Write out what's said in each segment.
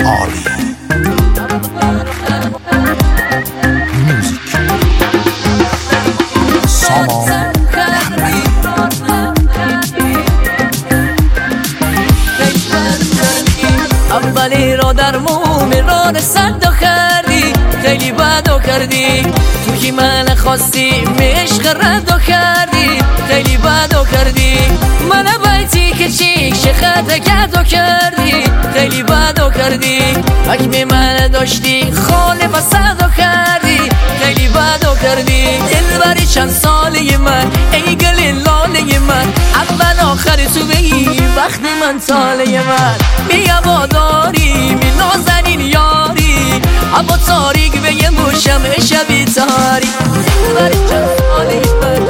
عالی. موزیک سامان اولی را در مومی را رسد و کردی، خیلی بد و کردی. تو که من خواستی عشق رد و کردی، خیلی بد و کردی. من بیتی که چی شخط کد و کردی، خیلی بد و کردی. حکم من داشتی خاله بسد و کردی، خیلی بد و کردی. دلبری چند ساله من ای گل لاله من، اول آخر تو بگی وقت من ساله من. بیا باداری می نازنین یاری، اما تاریک به یه موشم شبی تاری. دلبری چند ساله من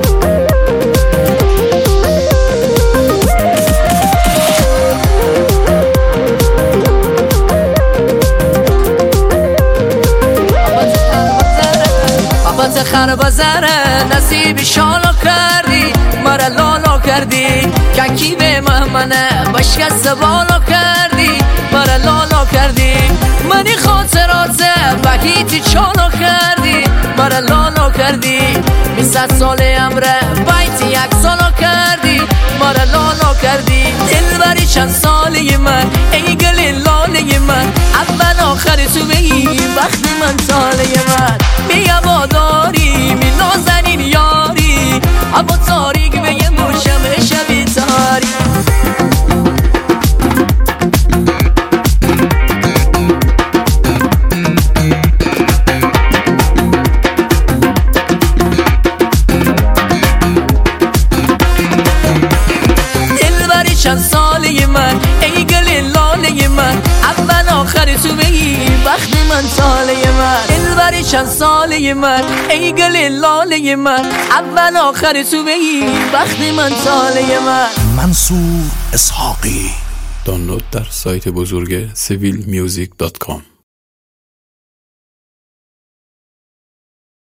خراب زره نصیبی شالا کردی، مرا لالا کردی. کنکی به مهمنه بشکست بالا کردی، مرا لالا کردی. منی خاطرات بگیتی چالا کردی، مرا لالا کردی. 200 سال عمره بیتی یک سالا کردی، مرا لالا کردی. دلبری چند ساله من ای گل لاله من، اول آخر تو بگی وقت من ساله من. بیا باداری می نازنین یاری، اما تاریک به یه موشم شبی تاری. دلبری چند ساله من ای گل لاله من، اول آخر تو بگی وقت من ساله من. دلبری چند ساله من ای گل لاله من، اول آخر تو بگی وقت من ساله من. منصور اسحاقی. دانلود در سایت بزرگ civilmusic.com.